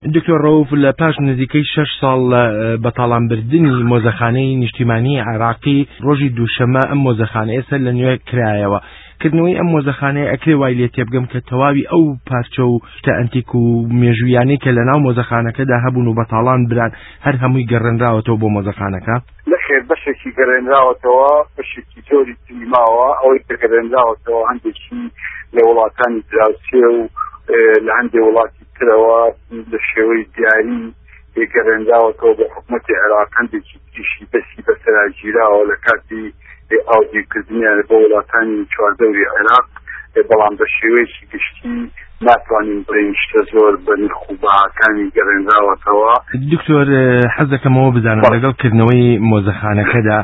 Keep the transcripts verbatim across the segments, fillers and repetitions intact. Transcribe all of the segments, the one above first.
دکتۆر ڕەوف لە پاش نزیکەی شەش ساڵ بەتاڵانبردنی مۆزەخانەی نیشتیمانی عێراقی ڕۆژی دووشەمە ئەم مۆزەخانە ئێستا لە نوێ کرایەوە. کردنەوەی ئەم مۆزەخانەیە ئەکرێ وای لێ تێبگەم کە تەواوی ئەو پارچە و شتە ئەنتیک و مێژویانەی کە لە ناو مۆزەخانەکەدا هەبوون و بەتاڵان بران هەر هەمووی گەڕێنراوەتەوە بۆ مۆزەخانەکە؟ لەخێر بەشێکی گەڕێنراوەتەوە، بەشێکی زۆری تریماوە، ئەوەی کە گەڕێنراوەتەوە هەندێکی لە وڵاتانی دراوسێ و لە هەندێک وڵاتی ترەوە لە شێوەی دیاری گەڕێنراوەتەوە بە حکوومەتی عێراق. هەندێکی تریشی بەسی بەسەراگیراوە لە کاتی ئاودیوکردنیان بە وڵاتانی چواردەوری عێراق، بەڵام بە شێوەیەکی گشتی ناتوانین بڵێن شتە زۆر بە نرخ و بەهاکانی گەڕێنراوەتەوە. دکتۆر حەز دەکەمەوە بزانم لەگەڵکردنەوەی مۆزەخانەکەدا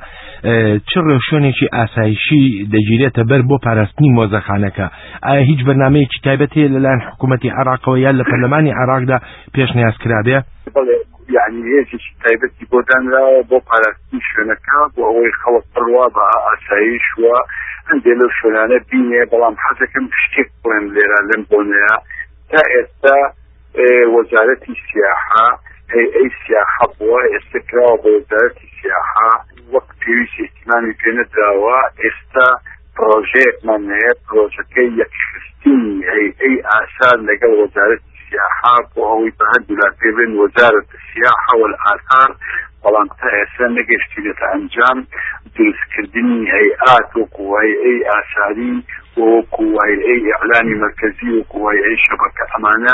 چ ڕێوشێنێکی ئاسایشی دەگیرێتە بەر بۆ پاراستنی مۆزەخانەکە؟ ئایا هیچ بەرنامەیەکی تایبەت هەیە لەلایەن حکوومەتی عێراقەوە یان لە پەرلەمانی عێراقدا پێشنیازکرابێ؟ بەڵێ، یعنی هێزێکی تایبەتی بۆ دانراوە بۆ پاراستنی شوێنەکە، بۆ ئەوەی خەڵک بڕوا بە ئاسایش وە هەندێک لەو شوێنانە بینێ. بەڵام حەزەکەم شتێک بڵێم لێرە لەم بۆنەیە، تا ئێستا وەزارەتی سیاحە هەیئەی سیاحە بووە، ئێستا کراوە بە وەزارەتی سیاحە، وەک پێویست احتیمامی پێ نەدراوە. ئێستا پرۆژەیەکمان هەیە، پرۆژەکەی یەکخستنی هەیئەی ئاسار لەگەڵ وەزارەتی سیاحە بۆ ئەوەی بە هەردوو لا پێ بڵێن وەزارەت السیاحە والآثار، بەڵام تا ئێستا نەگەشتێتە ئەنجام. دروستکردنی هەیئات وەکو هەیئەی ئاساری، وەکو هەیئەی ئیعلامی مەرکەزی، وەکو هەیئەی شەبەکە، ئەمانە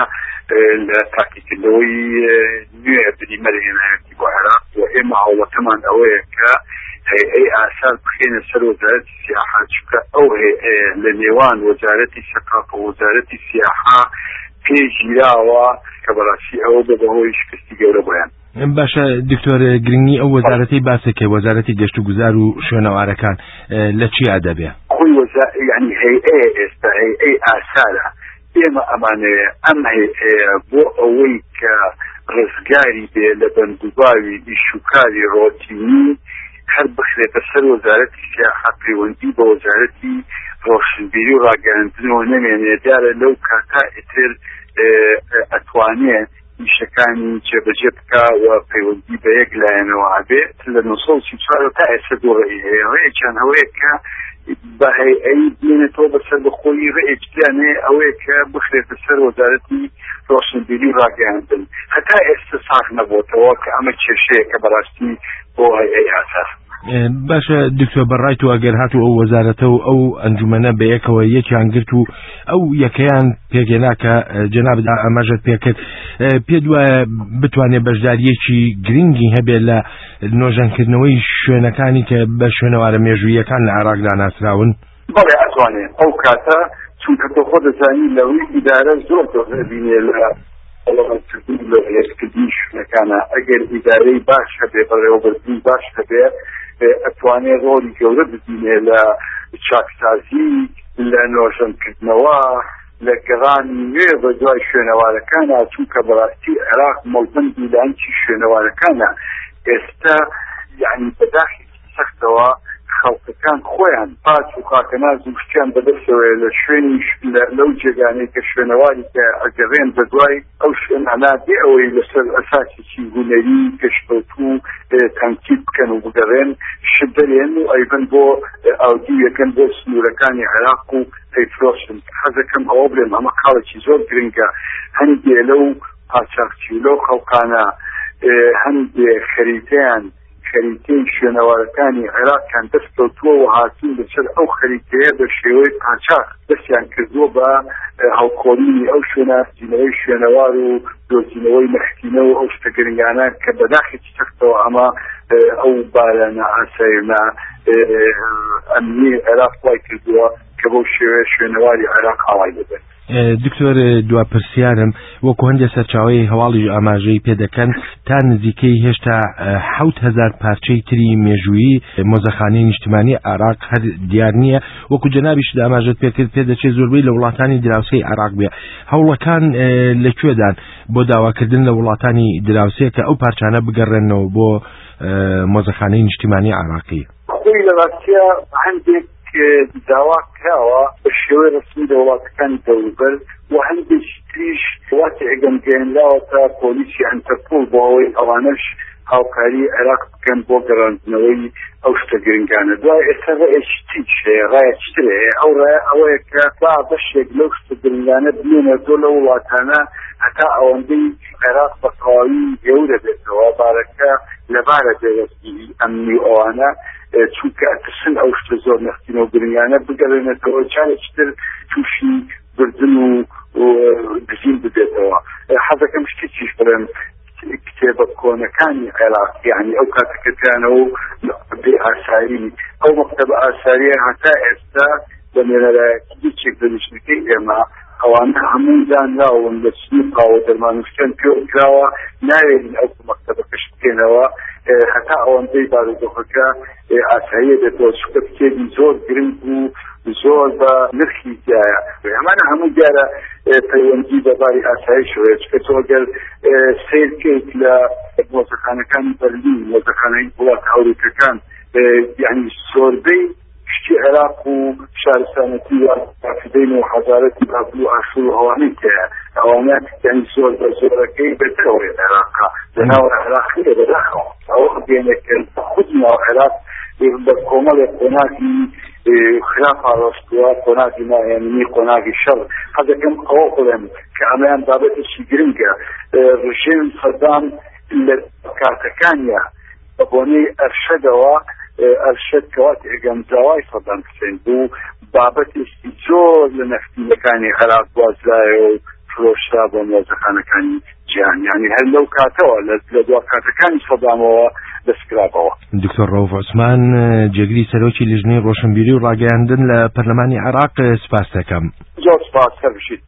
لە تاقیکردنەوەی نوێ بنیمەرە هێنایەتی بۆ عێراق. و ئێمە هەوڵەکەمان ئەوەیە کە هەیئەی ئاسار بخێنە سەر وەزارەتی سیاحە، چونکە ئەو هەیئەیە لە نێوان وەزارەتی سەقافە و وەزارەتی سیاحە پێگیراوە کە بەڕاستی ئەوە بە بەهۆی شکستی گەورە بۆیان. باشە دکتۆر، گرنگی ئەو وەزارەتی باسەکە وەزارەتی گەشت و گوزار و شوێنەوارەکان لە چیا دەبێ؟ خۆی یعنی هەیئەیە ئێستا هەیئەی ئاسارە. ئێمە ئەمانەیە ئەم هەیئەیە بۆ ئەوەی کە ڕزگاری بێ لە بەندوباوی ئیشوکاری ڕۆتینی هەر بخرێتە سەر وەزارەتی سیاحە، پەیوەندی بە وەزارەتی ڕۆشنبیری و ڕاگەاندنەوە نەمێنێ. دیارە لەو کاتا ئیتر ئەتوانێت ئیشەکانی جێبەجێ بکە و پەیوەندی بە یەک لایەنەوە هەبێت. لە نۆ سەد و سی و چوار تا ئێستا دوو ڕێی هەیە. ڕێیەکیان ئەوەیە کە بە هەیئەی بێنێتەوە بەسەر بەخۆی، ڕێیەکیان ئەوەیە کە بخرێتە سەر وەزارەتی ڕۆشنبیری و ڕاگەاندن. هەتا ئێستا ساغ نەبووتەوە کە ئەمە کێشەیە کە بەڕاستی بۆ هەیئەی ئاسار. باشە دکتۆر، بەڕای تو ئەگەر هاتو ئەو وەزارەتە و ئەو ئەنجومەنە بە یەکەوە یەکیان گرت و ئەو یەکەیان پێگەنا کە جەناب ئەمەژت پێکرد، پێ دوایە بتوانێت بەشداریەکی گرنگی هەبێت لە نۆژەنکردنەوەی شوێنەکانی کە بە شوێنەوارە مێژوویەکان لە عێراقدا ناسراون؟ بەڵێ ئەتوانێت. ئەو کاتە چونکە تۆ خۆ دەزانی لەوەی ئیدارە زۆر دەبینێ لە وەڵامەکردنی لە هێزکردنی شوێنەکانە. ئەگەر ئیدارەی باش هەبێ، بەڕێوەبردنی باش هەبێ، ئەتوانێت ڕۆڵی گەورە ببینێ لە چاکسازی، لە نۆژەنکردنەوە، لە گەڕانی نوێ بە دوای شوێنەوارەکانە. چونکە بەڕاستی عێراق مەڵبەندی لە ئەنچی شوێنەوارەکانە. ئێستا یعنی بەداخێکی سەختەوە خەڵکەکان خۆیان پاچ و خاکەناز و شتیان بەدەستەوەی لە شوێنی لەو جێگانەی کە شوێنەواری کە ئەگەڕێن بە دوای ئەو شوێنانە بێ ئەوەی لەسەر ئەساسێکی هونەری گەشتبەوتو تەنکیب بکەن و بگەڕێن، شت دەرێن و ئەیبن بۆ ئاودیویەکەن بۆ سنوورەکانی عێراق و ئەیفرۆشن. حەزەکەم ئەوە بڵێم ئەمە خاڵێکی زۆر گرنگە. هەندێ لەو قاچاقچی و لەو خەڵکانە هەندێ خەریتەیان خەریتەی شوێنەوارەکانی عێراقیان دەستکەوتووە و هاتوون لەسەر ئەو خەریتەیە بە شێوەی قاچاق دەستیان کردووە بە هەڵکۆڵینی ئەو شوێنە، دۆزینەوەی شوێنەوار و دۆزینەوەی نەختینەوە ئەو شتە گرنگانە کە بەداخێکی سەختەوە ئەمە ئەو بارانە ئاسایمە ئەمنی عێراق وای کردووە کە بەو شێوەیە شوێنەواری عێراق هاوای دەبێت. دکتۆر، دوا پرسیارم وەکو هەندێک سەرچاوەی هەواڵی ئاماژەی پێدەکەن تا نزیکەی هێشتا حەوت هەزار پارچەی تری مێژوویی مۆزەخانەی نیشتیمانی عێراق هەر دیار نییە. وەکو جەنابیش ئاماژەت پێکرد پێدەچێت زۆربەی لە وڵاتانی دراوسەی عێراق بێ. هەوڵەکان لەکوێدان بۆ داواکردن لە وڵاتانی دراوسەیە کە ئەو پارچانە بگەڕێنەوە بۆ مۆزەخانەی نیشتیمانی عێراقی؟ خۆی لە ڕاستیە هەندێک داوا کراوە بە شێوەی ڕسمی لە وڵاتەکانی دەوروبەر و هەندێکی تریش واتە ئەگەمگەێنراوە تا پۆلیسی ئەنتەرپۆل بۆ ئەوەی ئەوانەش هاوکاری عێراق بکەن بۆ گەڕاندنەوەی ئەو شتە گرنگانە. دوای ئێستا ڕێیەکی تریش هەیە، ڕایەکی تر هەیە. ئەو ڕایە ئەوەیە کە با بەشێک لەو شتە گرنگانە بمێنێتۆ لە وڵاتانە هەتا ئەوەندەی عێراق بە تەواوی گەورە بێتەوە، بارەکە لەبارە دەوەستی ئەمنی ئەوانە چونکە ئەترسن ئەو شتە زۆر نەختینە و گرنگانە بگەڕێنێتەوە جارێکی تر تووشی بردن و گزین ببێتەوە. حەزەکەم شتێکیش بڵێم، کتێبە کۆنەکانی عێراق یعنی ئەو کاتەکەتیانەوە بێ ئاسایی ئەو مەکتەبە ئاساریە هەتا ئێستا بە نێرەلایەتی هیچێک دەنیشتەکەی ئێمە ئەوانە هەموو دانراون لە سنووقا و دەرمانوشتن پێکراوە، ناوێنین ئەو مەکتەبەکەش بکەنەوە هەتا ئەوەندەی بارودۆخەکە ئاساییە دێتەوە، چونکە کتێبی زۆر گرنگ و زۆر بە نرخی تایە. ئەمانە هەموو دیارە پەیوەندی بەباری ئاساییشەوە، چونکە تۆ ئەگەر سیر بکەیت لە مۆزەخانەکانی بەرلین، مۆزەخانەی وڵاتە ئەوروپیەکان، یعنی زۆربەی شتی عێراق و شارستانەتی و رافدەی و حەزارەتی بابل و ئاشور و ئەوانەی تایە، ئەوانە یعنی زۆر بە زۆرەکەی بێتەوەی عێراقا لەناو عێراقیە بەداخەوە ئەوە بێنێکن خود ناو عێراق بە کۆمەڵێک قۆناغی خراپ ئاڕۆستووە، قۆناغی ناهێننی، قۆناغی شەڕ. حەزەکەم ئەوە بڵێم کە ئەمەیان بابەتێکی گرنگە. ڕژیم سەدام لە کاتەکانیە بە بۆنەی ئەرشەدەوە، ئەرشەد کەوات ئێگەمجاوای سەدام حوسێن بوو، بابەتێکی زۆر لە نەفتینەکانی عێراق گوازرایە و فرۆشرا بۆ مۆزەخانەکانی جیهان، یعنی هەر لەو کاتەوە لە دوا کاتەکانی سەدامەوە دەستکرابەوە. دکتۆر ڕەوف عوسمان، جێگری سەرۆکی لیژنەی ڕۆشنبیری و ڕاگەیاندن لە پەرلەمانی عێراق، سپاس دەکەم. زۆر سپاس، هەر بشیت.